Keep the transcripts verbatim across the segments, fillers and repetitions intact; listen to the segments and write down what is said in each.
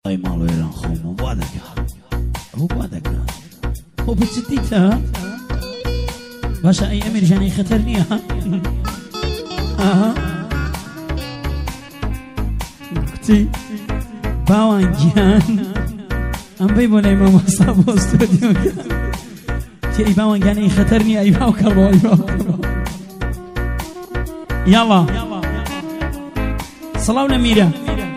أي مالو يران خوما بادك هو بادك هو بتسديتها باشا أي أمير جاني خطرني ها آه كتي باوان جان أم بيبون أي ماما صابو استوديو تي أي باوان جاني خطرني أي باو كربو أي باو كربو يلا صلاة ونميرة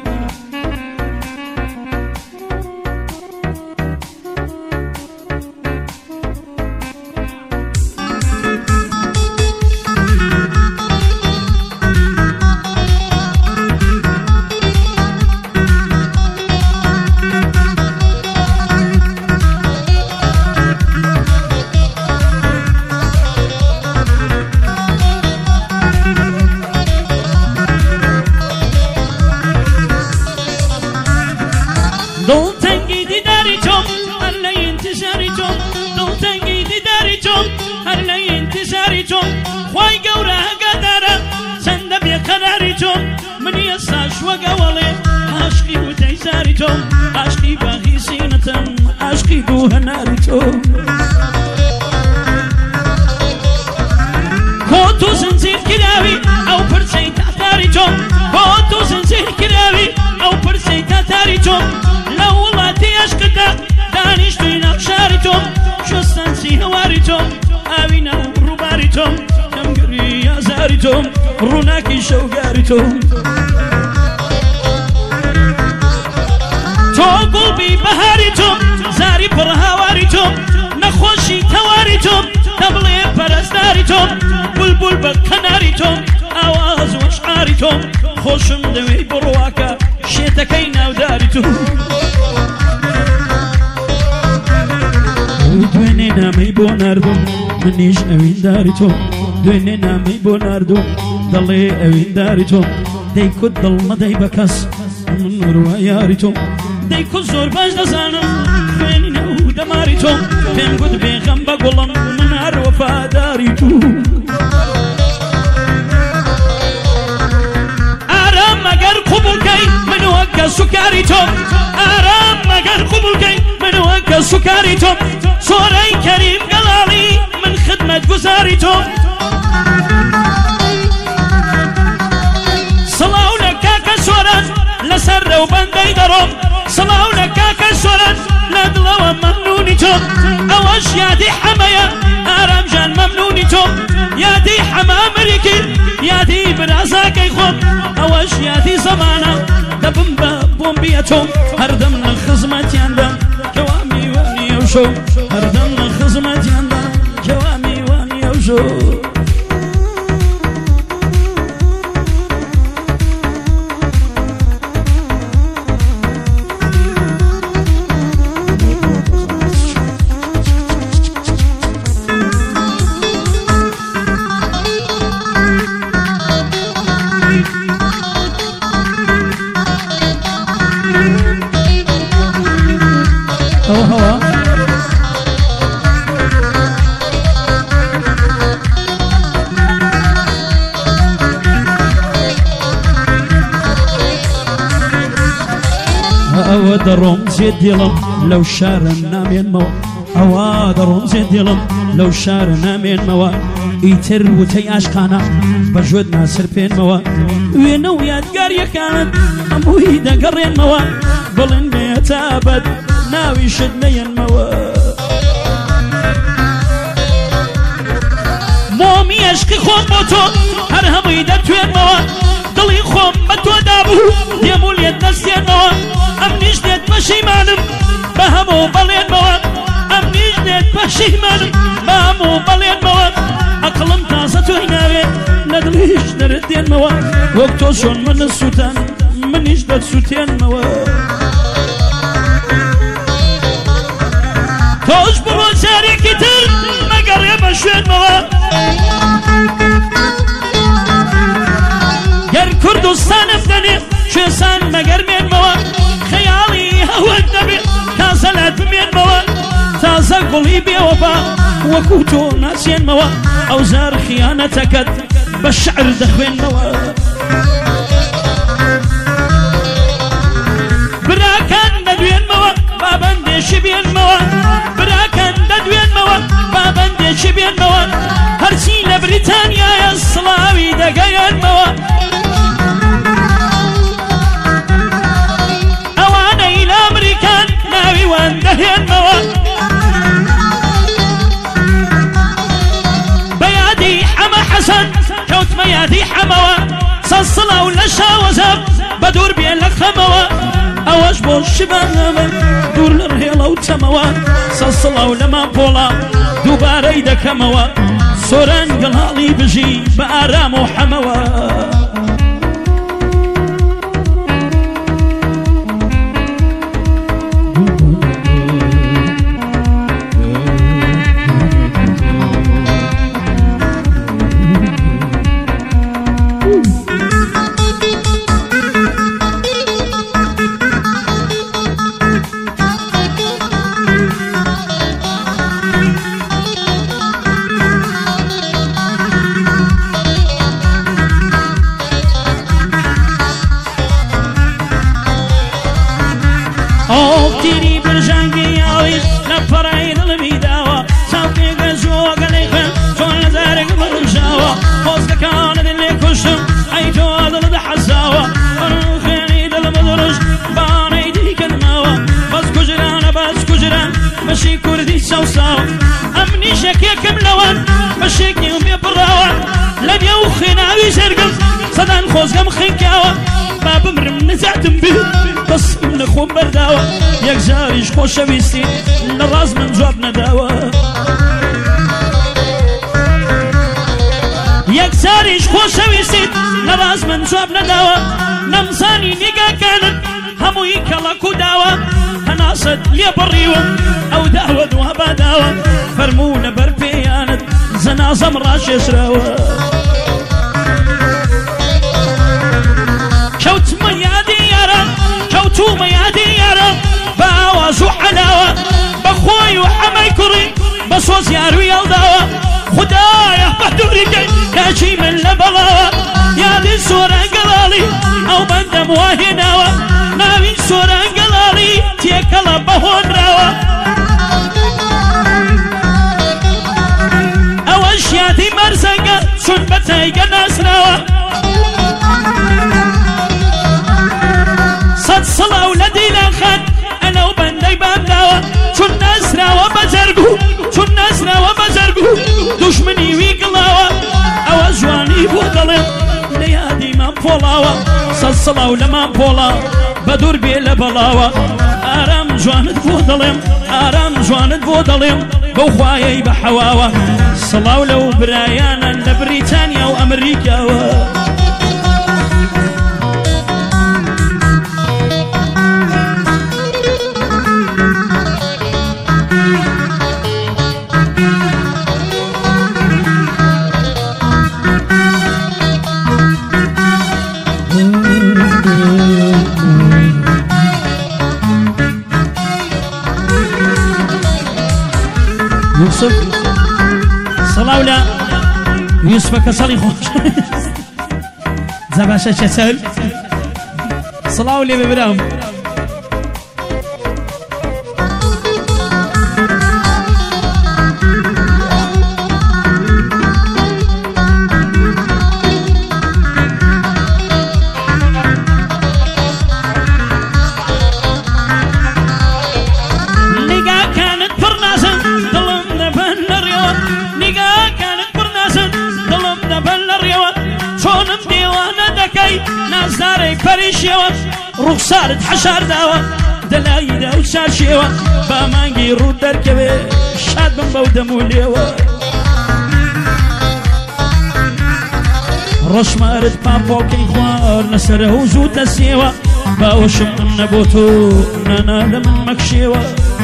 خوای گەورە هەگادارە چەندە بێقەراری تۆم منی ئێستاش وەگەوەڵێ عاشقی وتەی زاری تۆم عاشقی باغی سینەتەم عاشقی دوو هەناری تۆم کۆت و زنجیر کراوی ئەو پرچەی تاتاری تۆم کۆت و زنجیر کراوی ئەو پرچەی تاتاری تۆم لە وڵاتی عاشقدا دانیشتووی ناو شاری تۆم شۆستانچی هەواری تۆم ئاوی ناو ڕووباری تۆم زاری تۆم ڕووناکی شەوگاری تۆم تۆ گوڵبی بەهاری تۆم زاری پڕ هاواری تۆم نەخۆشی تەواری تۆم دەبڵێ پەرستاری تۆم بولبول بە کەناری تۆم ئاواز و ئەشعاری تۆم خۆشم دەوێی بڕواکە شێتەکەی ناوداری تۆم دوێنێ نامەی بۆ ناردوم منیش ئەوینداری تۆم دوێنێ نامەی بۆ ناردوم دەڵێ ئەوینداری تۆم دەی کورد دڵ مەدەی بە کەس من وروە یاری تۆم دەی کورد زۆر باش دەزانم خوێنینە و دەماری تۆم پێم گوت بێغەم بە گوڵم من هەر وەفاداری تۆم ئارام مەگەر قوبوڵکەی من وەکە سوکاری تۆم ئارام مەگەر قوبوڵکەی من وەکە سوکاری تۆم سۆرەی کەریم گەڵاڵی من خدمەت گوزاری تۆم سڵاو لە کاکە سۆران لەسەر ڕێو بەندەی دەڕۆم سڵاو لە کاکە سۆران لە دڵەوە مەمنونی تۆم ئەوەش یادی حەمەیە ئارامژان مەمنونی تۆم یادی حەما مریکی یادی برازاکەی خۆم ئەوەش یادی زەمانە دەبم بە بۆمبیە تۆم هەردەم لە خزمەتیاندا کەوا میوانی ئەو شۆ هەردەم لە خزمەتیاندا کەوا میوانی ئەو شۆ ئەوە دەڕۆم زێ دڵم لەو شارە نامێنمەوە ئەوە دەڕۆم زێ دڵم لەو شارە نامێنمەوە ئیتر وتەی عاشقانە بە ژۆت ناسر پێنمەوە وێنە و یادگاریەکانت هەمووی دەگەڕێنمەوە بڵێن بێتابەت ناویشت نەیەنمەوە مۆمی عشقی خۆم بۆ تۆ هەر هەمووی دەتوێنمەوە دڵی خۆم بە تۆ دابوو دێم و لێت دەستێنمەوە ئەم نیش دێت پەشیمانم بە هەموو بەڵێنمەوە ئەم نیش دێت پەشیمانم بە هەموو بەڵێنمەوە ئەقڵم تازە تۆی ناوێت لە دڵیش دەرت دێنمەوە وەک تۆ چۆن منت سووتان منیش دەتسووتێنمەوە تۆش بڕۆ جارێکی تر مەگەڕێ بە شوێنمەوە گەر کوردستانم دەنێ کوێستان مەگەرمێنمەوە خەیاڵی هەوت دەبێت تازە لات بمێنمەوە تازە گوڵی بێوەبا وەکو تۆ ناچێنمەوە ئەو زار خیانەتەکەت بە شعر دەخوێنمەوە براکان بين موا براكن ددوين موا بابندش بين موا هرسي لبريطانيا يا الصلاوي دقايا موا أوانا إلى أمريكان ناوي واندهين موا بيادي حما حسن كوت ميادي حموا صلصلا ولا شاوزب بدور بين لك خموا أواش بو الشباب دور الرهيلة وتموا صلصلا ولا ما بولا دوباره يدك موا سوران قلالي بجي بآرام وحموا تيري برجانجي عويش لفرايد الميداوة شاوكي قزوة قليخن شون زارق مرجاوة فوزك كان اللي كشم عيتو هذا لدى حزاوة ورخيني دل مدرج باني ديك الماوة بس كجران بس كجران مشي كردي سوساوة أمني شكيك ملوان مشيكني أمي براوة لن يوخينا ويسرقم صدان خوزقم خنكاوة باب مرم نزعتم بيه بس من خوم برداوة يك جاريش خوش ويستي لراز من جواب نداوة يك جاريش خوش ويستي لراز من جواب نداوة نمزاني نيقا كانت هموي كلاكو داوة هناصد لي بريوة او داوة دوابا داوة فرمونا بربيانت زنازة مراش يشراوة كوت ميادي يارا كوتو ميادي يارا باوازو حلاوة بخوي وحماي كري بصوز يارو يالداوة خدايا بحدوري كي كاجي من لبغاوة يا دي سورة قلالي او بندم واهناوة ناوي سورة قلالي تيكلا بهون راوة اوش يادي مرزنقة سنبتاي قناس راوة صد صلاة ولدي لخان أنا وبندي بابداوة شو الناس راوة بزرقو شو الناس راوة بزرقو دشمني ويقلاوة أو أزواني بودلم ليادي ما بولاوة صد صلاة ولا ما بولا بدور بيلا بلاوة آرام جوانت بودلم آرام جوانت بودلم بوخوايي بحواوة صلاة ولو برايانا لبريطانيا وأمريكا يوسف صلاة ولا يوسف كسالي خوش زباشة شسل صلاة ولا ببرام نازداري بريشيوة رخصارة حشار داوة دلايدة وشار شيوة بامانجي رود دركبه شاد من بودمو ليوة رش مارد بابوكي خوار نسره وزود نسيوة باوشم نبوتو نانا لمن مكشيوة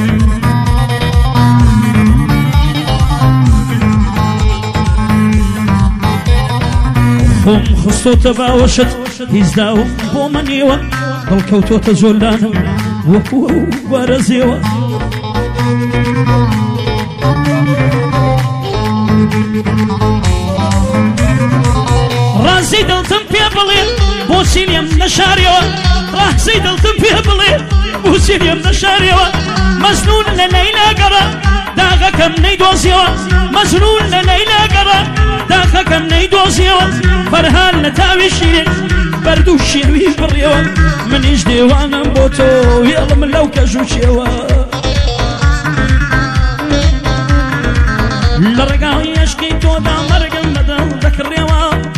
هم خصو تباوشت هزداو بومنيوة بالكوتو تزولانا وكو بارزيوة رازي دلتم بيبلين بوسيليم نشاريوة ڕاسی دڵتم پێ بڵێ بوسێریم نەشارێەوە مەزنون لە لەیلا گەڕا داغەکەم نەیدۆزیەوە مەزنون لە لەیلا گەڕا داغەکەم نەیدۆزیەوە فەرهان لە تاوی شیرین بەرد و شێوی بڕیەوە منیش دێوانم بۆ تۆ هێڵم لەو کەژ و چێوە لە ڕێگاڵی عشقی تۆدا مەرگم بەدڵ دەکڕێوە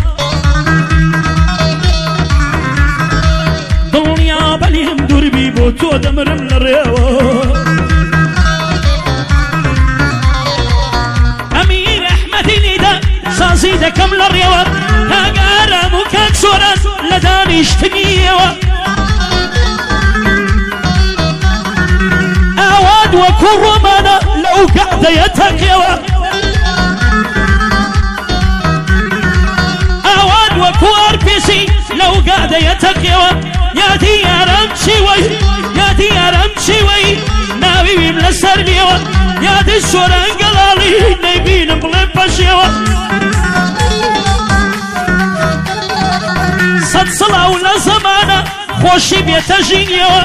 دڵنیا بەلیم دووربی بۆ تۆ دەمرم لە ڕێوە ئەمیر ئەحمەدی لیدا سازی دەکەم لە ڕێوە کاگارم و کاک سۆران لە دانیشتنیەوە ئاواد وەکو ڕۆمانە لەو گەعدەیە تەقیەوە ئاواد وەکو ئەرپێسی لەو گادەیە تەقیەوە یادی یارم چیوەی یادی یارم چیوەی ناویویم لەسەر نیەوە یادی سۆران گەڵاڵی نەیبینم بڵێ پەشێوە سەد سڵاو لە زەمانە خۆشی بێتە ژینیەوە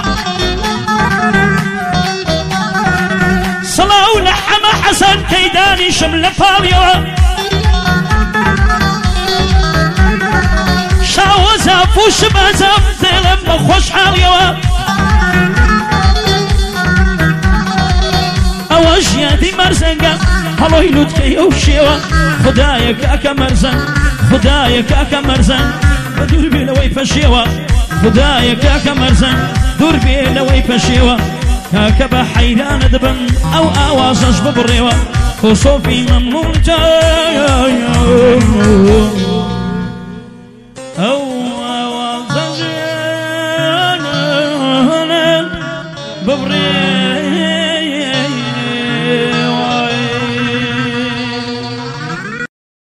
سڵاو لە حەمە حەسەن کەیدانیشم لە پاڵیەوە شاوە زاف و شمەزەم دێڵم بە خۆشحاڵیەوە ئەوە ژیادی مەرزەنگە هەڵۆی لوتکەی ئەو شێوە خدایە کاکە مەرزەن خدایە کاکە مەرزەن بە دوور بێ لەوەی پەشێوە خدایە کاکە مەرزەن دوور بێ لەوەی پەشێوە کاکە بە حەیرانە دەبن ئەو ئاوازەش ببڕێوە خۆسۆفی مەمنونتە ئەو ئاوازەش ببڕێ